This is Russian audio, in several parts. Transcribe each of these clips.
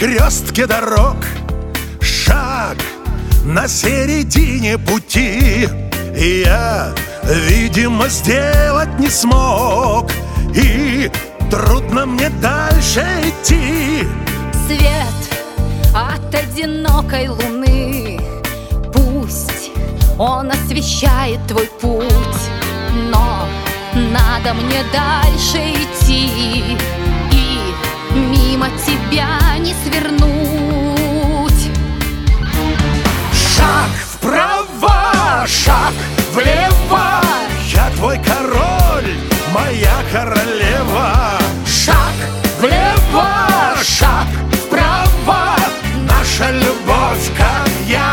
перекрестке дорог. Шаг на середине пути я, видимо, сделать не смог, и трудно мне дальше идти. Свет от одинокой луны, пусть он освещает твой путь, но надо мне дальше идти, и мимо тебя не свернуть. Шаг вправо, шаг влево, я твой король, моя королева. Шаг влево, шаг вправо, наша любовь как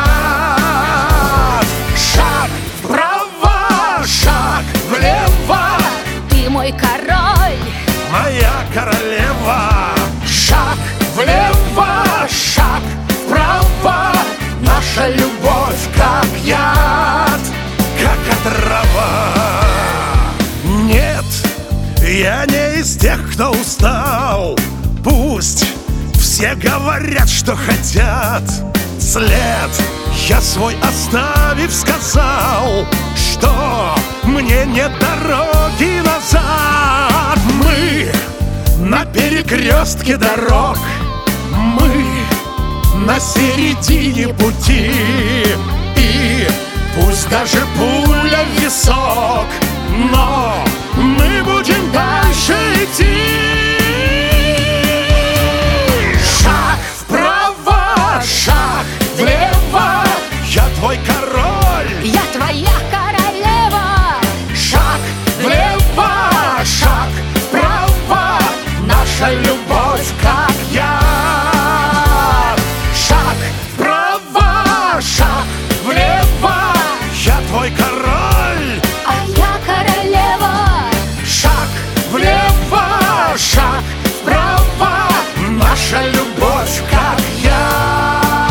яд. Шаг вправо, шаг влево, Ты мой король, моя королева. Шаг влево, шаг вправо, наша любовь как яд, как отрава. Нет, я не из тех, кто устал. Пусть все говорят, что хотят. След я свой оставив сказал, что мне нет дороги назад. Мы на перекрестке дорог, мы на середине пути, и пусть даже пуля в висок, но мы будем дальше идти. Шаг вправо, шаг влево, я твой король, я твоя королева. шаг влево, шаг вправо, наша любовь как яд. Шаг вправо, шаг влево, я твой король, А я королева. шаг влево, шаг вправо, наша любовь как яд.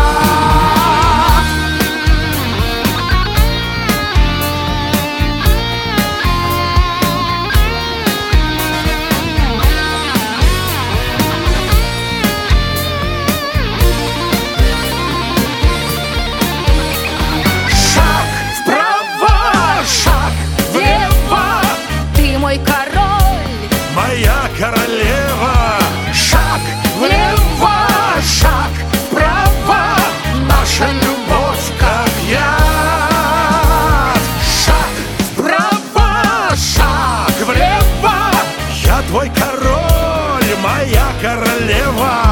Шаг вправо, шаг влево, Ты мой король, моя королева. Шаг влево, шаг вправо, наша любовь как яд. Шаг вправо, шаг влево, я твой король, моя королева.